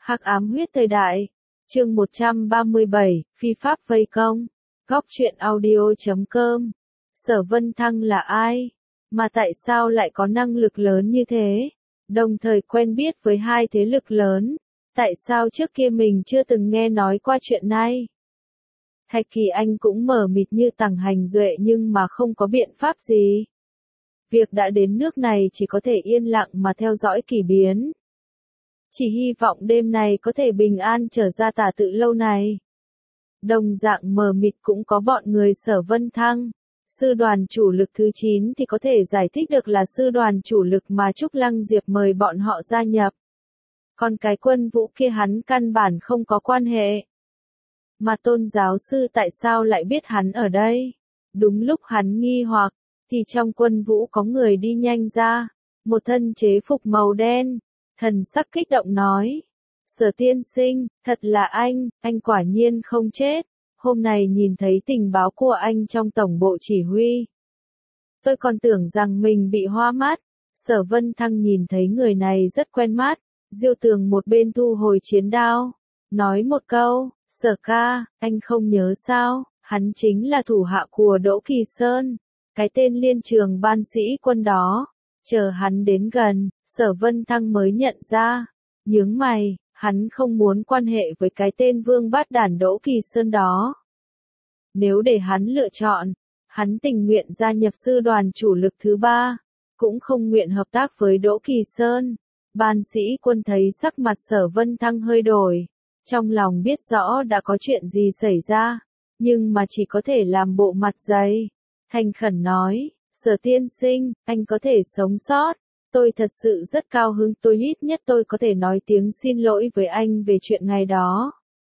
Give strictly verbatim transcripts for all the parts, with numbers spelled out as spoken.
Hắc ám huyết thời đại. Chương một trăm ba mươi bảy, phi pháp vây công. Góc truyện audio chấm com. Sở Vân Thăng là ai? Mà tại sao lại có năng lực lớn như thế? Đồng thời quen biết với hai thế lực lớn. Tại sao trước kia mình chưa từng nghe nói qua chuyện này? Thạch Kỳ Anh cũng mờ mịt như Tằng Hành Duệ nhưng mà không có biện pháp gì. Việc đã đến nước này chỉ có thể yên lặng mà theo dõi kỳ biến. Chỉ hy vọng đêm này có thể bình an trở ra tà tự lâu này. Đồng dạng mờ mịt cũng có bọn người Sở Vân Thăng. Sư đoàn chủ lực thứ chín thì có thể giải thích được là sư đoàn chủ lực mà Trúc Lăng Diệp mời bọn họ gia nhập. Còn cái quân vũ kia hắn căn bản không có quan hệ. Mà Tôn giáo sư tại sao lại biết hắn ở đây? Đúng lúc hắn nghi hoặc, thì trong quân vũ có người đi nhanh ra. Một thân chế phục màu đen. Thần sắc kích động nói. Sở tiên sinh, thật là anh, anh quả nhiên không chết. Hôm nay nhìn thấy tình báo của anh trong tổng bộ chỉ huy. Tôi còn tưởng rằng mình bị hoa mắt. Sở Vân Thăng nhìn thấy người này rất quen mắt. Diêu Tường một bên thu hồi chiến đao. Nói một câu, Sở ca, anh không nhớ sao, hắn chính là thủ hạ của Đỗ Kỳ Sơn. Cái tên liên trường ban sĩ quân đó. Chờ hắn đến gần, Sở Vân Thăng mới nhận ra. Nhướng mày, hắn không muốn quan hệ với cái tên vương bát đản Đỗ Kỳ Sơn đó. Nếu để hắn lựa chọn, hắn tình nguyện gia nhập sư đoàn chủ lực thứ ba, cũng không nguyện hợp tác với Đỗ Kỳ Sơn. Ban sĩ quân thấy sắc mặt Sở Vân Thăng hơi đổi, trong lòng biết rõ đã có chuyện gì xảy ra, nhưng mà chỉ có thể làm bộ mặt dày, thành khẩn nói, Sở tiên sinh, anh có thể sống sót, tôi thật sự rất cao hứng, tôi ít nhất tôi có thể nói tiếng xin lỗi với anh về chuyện ngày đó.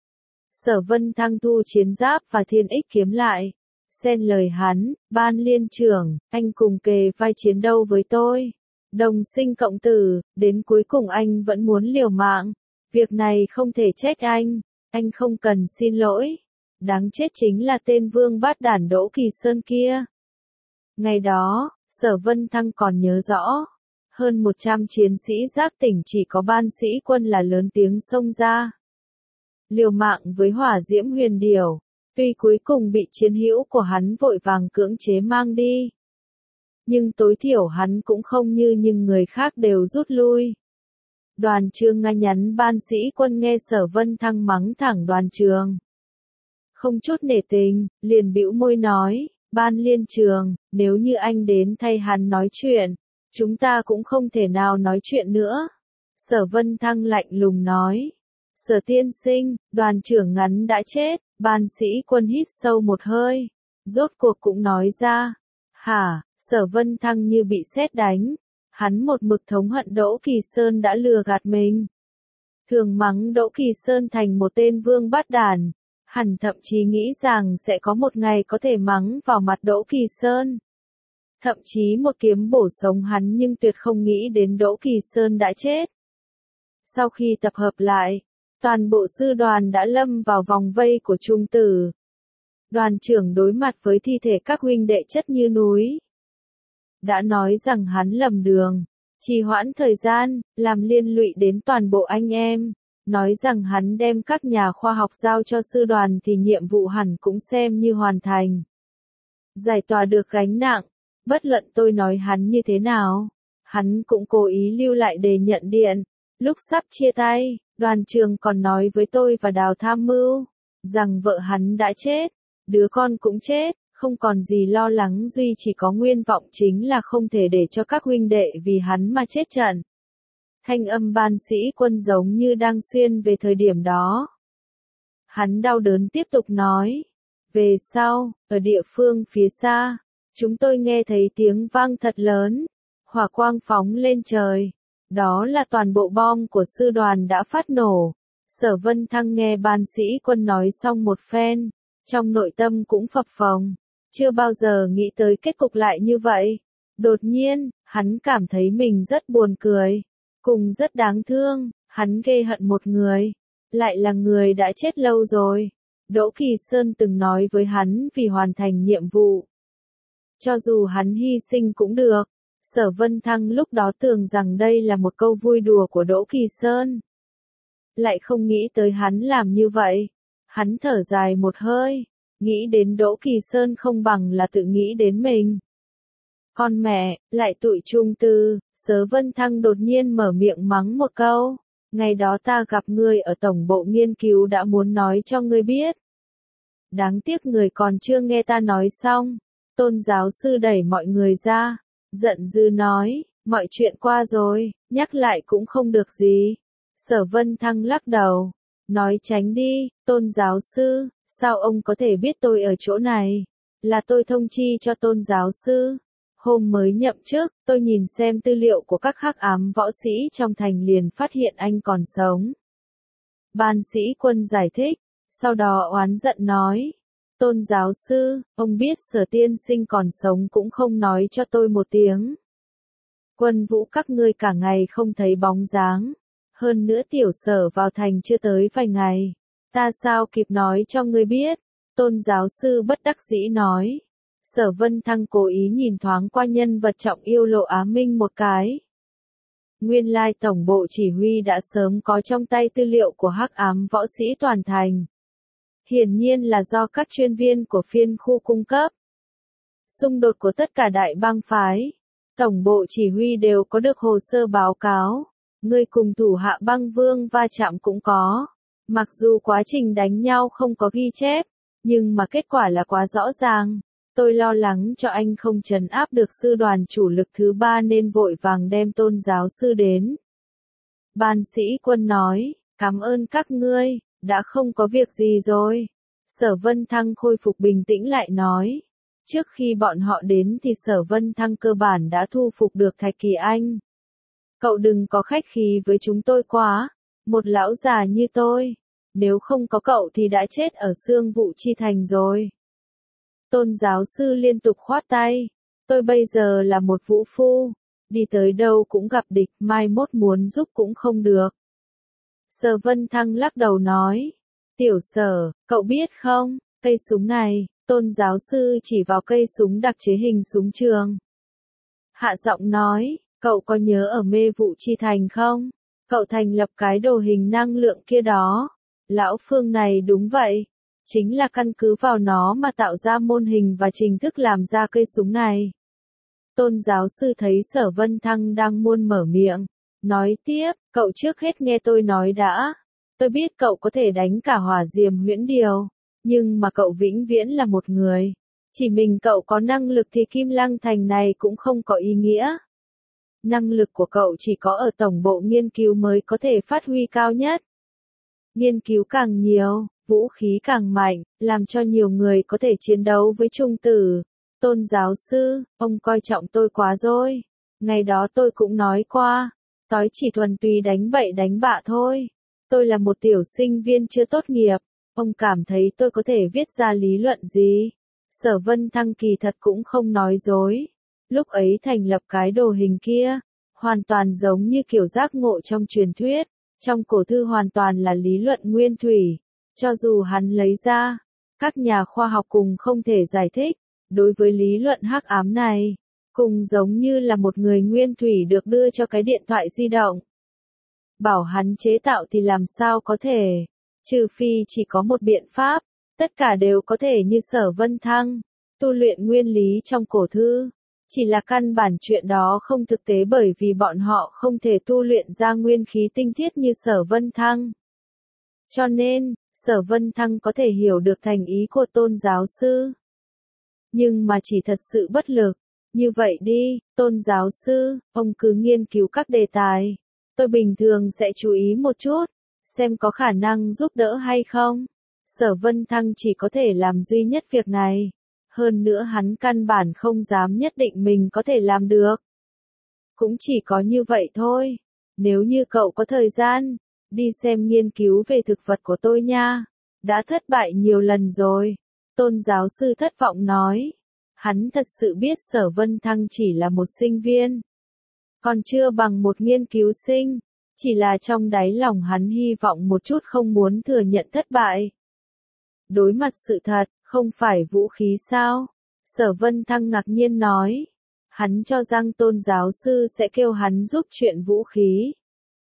Sở Vân Thăng thu chiến giáp và thiên ích kiếm lại, xen lời hắn, Ban liên trưởng, anh cùng kề vai chiến đấu với tôi. Đồng sinh cộng tử, đến cuối cùng anh vẫn muốn liều mạng. Việc này không thể trách anh, anh không cần xin lỗi. Đáng chết chính là tên vương bát đản Đỗ Kỳ Sơn kia. Ngày đó, Sở Vân Thăng còn nhớ rõ. Hơn một trăm chiến sĩ giác tỉnh chỉ có ban sĩ quân là lớn tiếng xông ra. Liều mạng với hỏa diễm huyền điểu. Tuy cuối cùng bị chiến hữu của hắn vội vàng cưỡng chế mang đi. Nhưng tối thiểu hắn cũng không như những người khác đều rút lui. Đoàn Trường ngay nhắn ban sĩ quân nghe Sở Vân Thăng mắng thẳng Đoàn Trường. Không chút nể tình, liền bĩu môi nói, Ban liên trường, nếu như anh đến thay hắn nói chuyện, chúng ta cũng không thể nào nói chuyện nữa. Sở Vân Thăng lạnh lùng nói, Sở tiên sinh, đoàn trưởng ngắn đã chết, ban sĩ quân hít sâu một hơi, rốt cuộc cũng nói ra, hả? Sở Vân Thăng như bị sét đánh, hắn một mực thống hận Đỗ Kỳ Sơn đã lừa gạt mình. Thường mắng Đỗ Kỳ Sơn thành một tên vương bát đản, hẳn thậm chí nghĩ rằng sẽ có một ngày có thể mắng vào mặt Đỗ Kỳ Sơn. Thậm chí một kiếm bổ sống hắn nhưng tuyệt không nghĩ đến Đỗ Kỳ Sơn đã chết. Sau khi tập hợp lại, toàn bộ sư đoàn đã lâm vào vòng vây của Trung Tử. Đoàn trưởng đối mặt với thi thể các huynh đệ chất như núi. Đã nói rằng hắn lầm đường, trì hoãn thời gian, làm liên lụy đến toàn bộ anh em, nói rằng hắn đem các nhà khoa học giao cho sư đoàn thì nhiệm vụ hẳn cũng xem như hoàn thành. Giải tỏa được gánh nặng, bất luận tôi nói hắn như thế nào, hắn cũng cố ý lưu lại để nhận điện. Lúc sắp chia tay, Đoàn Trường còn nói với tôi và Đào Tham Mưu, rằng vợ hắn đã chết, đứa con cũng chết. Không còn gì lo lắng, duy chỉ có nguyên vọng chính là không thể để cho các huynh đệ vì hắn mà chết trận. Thanh âm ban sĩ quân giống như đang xuyên về thời điểm đó. Hắn đau đớn tiếp tục nói. Về sau, ở địa phương phía xa, chúng tôi nghe thấy tiếng vang thật lớn. Hỏa quang phóng lên trời. Đó là toàn bộ bom của sư đoàn đã phát nổ. Sở Vân Thăng nghe ban sĩ quân nói xong một phen. Trong nội tâm cũng phập phồng. Chưa bao giờ nghĩ tới kết cục lại như vậy. Đột nhiên, hắn cảm thấy mình rất buồn cười. Cùng rất đáng thương, hắn ghê hận một người. Lại là người đã chết lâu rồi. Đỗ Kỳ Sơn từng nói với hắn vì hoàn thành nhiệm vụ. Cho dù hắn hy sinh cũng được. Sở Vân Thăng lúc đó tưởng rằng đây là một câu vui đùa của Đỗ Kỳ Sơn. lại không nghĩ tới hắn làm như vậy. Hắn thở dài một hơi, nghĩ đến Đỗ Kỳ Sơn không bằng là tự nghĩ đến mình. Con mẹ, lại tụi trung tư, Sớ Vân Thăng đột nhiên mở miệng mắng một câu. Ngày đó ta gặp ngươi ở tổng bộ nghiên cứu đã muốn nói cho ngươi biết. Đáng tiếc người còn chưa nghe ta nói xong. Tôn giáo sư đẩy mọi người ra, giận dữ nói, mọi chuyện qua rồi, nhắc lại cũng không được gì. Sở Vân Thăng lắc đầu, nói tránh đi, tôn giáo sư, sao ông có thể biết tôi ở chỗ này? Là tôi thông chi cho tôn giáo sư. Hôm mới nhậm chức, tôi nhìn xem tư liệu của các hắc ám võ sĩ trong thành liền phát hiện anh còn sống. Ban sĩ Quân giải thích, sau đó oán giận nói, tôn giáo sư, ông biết Sở tiên sinh còn sống cũng không nói cho tôi một tiếng. Quân Vũ các ngươi cả ngày không thấy bóng dáng, hơn nữa tiểu Sở vào thành chưa tới vài ngày, ta sao kịp nói cho ngươi biết, tôn giáo sư bất đắc dĩ nói. Sở Vân Thăng cố ý nhìn thoáng qua nhân vật trọng yêu Lộ Á Minh một cái. Nguyên lai tổng bộ chỉ huy đã sớm có trong tay tư liệu của hắc ám võ sĩ toàn thành. Hiển nhiên là do các chuyên viên của phiên khu cung cấp. Xung đột của tất cả đại bang phái, tổng bộ chỉ huy đều có được hồ sơ báo cáo. Người cùng thủ hạ băng vương va chạm cũng có. Mặc dù quá trình đánh nhau không có ghi chép, nhưng mà kết quả là quá rõ ràng. Tôi lo lắng cho anh không trấn áp được sư đoàn chủ lực thứ ba nên vội vàng đem tôn giáo sư đến. Ban sĩ Quân nói, cảm ơn các ngươi, đã không có việc gì rồi. Sở Vân Thăng khôi phục bình tĩnh lại nói. Trước khi bọn họ đến thì Sở Vân Thăng cơ bản đã thu phục được Thạch Kỳ Anh. Cậu đừng có khách khí với chúng tôi quá, một lão già như tôi, nếu không có cậu thì đã chết ở Xương Vụ Chi Thành rồi. Tôn giáo sư liên tục khoát tay, tôi bây giờ là một vũ phu, đi tới đâu cũng gặp địch, mai mốt muốn giúp cũng không được. Sở Vân Thăng lắc đầu nói, tiểu Sở, cậu biết không, cây súng này, tôn giáo sư chỉ vào cây súng đặc chế hình súng trường. Hạ giọng nói, cậu có nhớ ở Mê Vụ Chi Thành không? Cậu thành lập cái đồ hình năng lượng kia đó. Lão Phương này đúng vậy. Chính là căn cứ vào nó mà tạo ra môn hình và trình thức làm ra cây súng này. Tôn giáo sư thấy Sở Vân Thăng đang muốn mở miệng. Nói tiếp, cậu trước hết nghe tôi nói đã. Tôi biết cậu có thể đánh cả hỏa diềm huyễn điều. Nhưng mà cậu vĩnh viễn là một người. Chỉ mình cậu có năng lực thì Kim Lăng Thành này cũng không có ý nghĩa. Năng lực của cậu chỉ có ở tổng bộ nghiên cứu mới có thể phát huy cao nhất. Nghiên cứu càng nhiều, vũ khí càng mạnh, làm cho nhiều người có thể chiến đấu với trung tử. Tôn giáo sư, ông coi trọng tôi quá rồi. Ngày đó tôi cũng nói qua, tôi chỉ thuần túy đánh bậy đánh bạ thôi. Tôi là một tiểu sinh viên chưa tốt nghiệp. Ông cảm thấy tôi có thể viết ra lý luận gì? Sở Vân Thăng kỳ thật cũng không nói dối. Lúc ấy thành lập cái đồ hình kia, hoàn toàn giống như kiểu giác ngộ trong truyền thuyết. Trong cổ thư hoàn toàn là lý luận nguyên thủy. Cho dù hắn lấy ra, các nhà khoa học cùng không thể giải thích. Đối với lý luận hắc ám này, cùng giống như là một người nguyên thủy được đưa cho cái điện thoại di động. Bảo hắn chế tạo thì làm sao có thể, trừ phi chỉ có một biện pháp, tất cả đều có thể như Sở Vân Thăng, tu luyện nguyên lý trong cổ thư. Chỉ là căn bản chuyện đó không thực tế bởi vì bọn họ không thể tu luyện ra nguyên khí tinh thiết như Sở Vân Thăng. Cho nên, Sở Vân Thăng có thể hiểu được thành ý của tôn giáo sư. Nhưng mà chỉ thật sự bất lực. Như vậy đi, tôn giáo sư, ông cứ nghiên cứu các đề tài. Tôi bình thường sẽ chú ý một chút, xem có khả năng giúp đỡ hay không. Sở Vân Thăng chỉ có thể làm duy nhất việc này. Hơn nữa hắn căn bản không dám nhất định mình có thể làm được. Cũng chỉ có như vậy thôi. Nếu như cậu có thời gian, đi xem nghiên cứu về thực vật của tôi nha. Đã thất bại nhiều lần rồi. Tôn giáo sư thất vọng nói. Hắn thật sự biết Sở Vân Thăng chỉ là một sinh viên. Còn chưa bằng một nghiên cứu sinh. Chỉ là trong đáy lòng hắn hy vọng một chút không muốn thừa nhận thất bại. Đối mặt sự thật, không phải vũ khí sao? Sở Vân Thăng ngạc nhiên nói. Hắn cho rằng tôn giáo sư sẽ kêu hắn giúp chuyện vũ khí.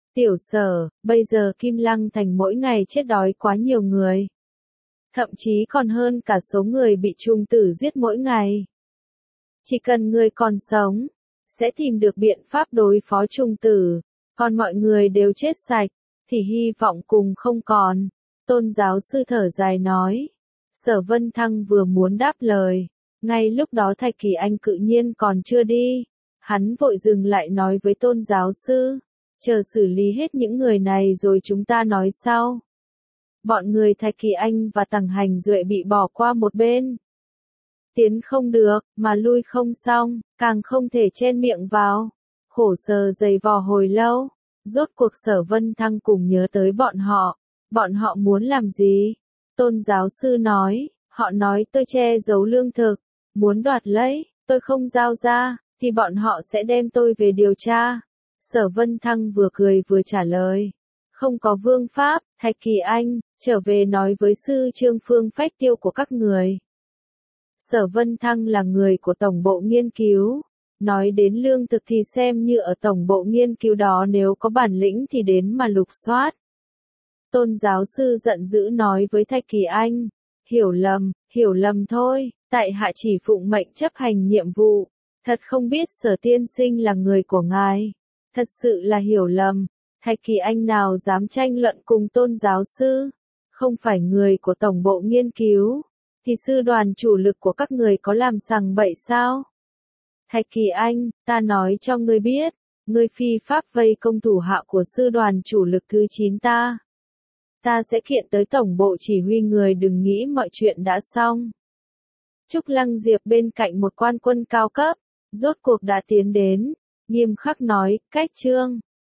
Tiểu Sở, bây giờ Kim Lăng Thành mỗi ngày chết đói quá nhiều người. Thậm chí còn hơn cả số người bị trùng tử giết mỗi ngày. Chỉ cần người còn sống, sẽ tìm được biện pháp đối phó trùng tử, còn mọi người đều chết sạch, thì hy vọng cùng không còn. Tôn giáo sư thở dài nói. Sở Vân Thăng vừa muốn đáp lời, ngay lúc đó Thạch Kỳ Anh cự nhiên còn chưa đi. Hắn vội dừng lại nói với tôn giáo sư, chờ xử lý hết những người này rồi chúng ta nói sau. Bọn người Thạch Kỳ Anh và Tằng Hành Duệ bị bỏ qua một bên. Tiến không được, mà lui không xong, càng không thể chen miệng vào. Khổ sở dày vò hồi lâu, rốt cuộc Sở Vân Thăng cùng nhớ tới bọn họ. Bọn họ muốn làm gì? Tôn giáo sư nói, họ nói tôi che giấu lương thực, muốn đoạt lấy, tôi không giao ra, thì bọn họ sẽ đem tôi về điều tra. Sở Vân Thăng vừa cười vừa trả lời. Không có vương pháp, Thạch Kỳ Anh, trở về nói với sư Trương phương phách tiêu của các người. Sở Vân Thăng là người của Tổng bộ Nghiên cứu. Nói đến lương thực thì xem như ở Tổng bộ Nghiên cứu đó nếu có bản lĩnh thì đến mà lục soát. Tôn giáo sư giận dữ nói với Thạch Kỳ Anh. Hiểu lầm, hiểu lầm thôi, tại hạ chỉ phụng mệnh chấp hành nhiệm vụ. Thật không biết Sở tiên sinh là người của ngài. Thật sự là hiểu lầm. Thạch Kỳ Anh nào dám tranh luận cùng tôn giáo sư. Không phải người của Tổng bộ Nghiên cứu. Thì sư đoàn chủ lực của các người có làm sằng bậy sao? Thạch Kỳ Anh, ta nói cho ngươi biết. Ngươi phi pháp vây công thủ hạ của sư đoàn chủ lực thứ chín ta. Ta sẽ kiện tới tổng bộ chỉ huy người đừng nghĩ mọi chuyện đã xong. Trúc Lăng Diệp bên cạnh một quan quân cao cấp, rốt cuộc đã tiến đến, nghiêm khắc nói, cách trương.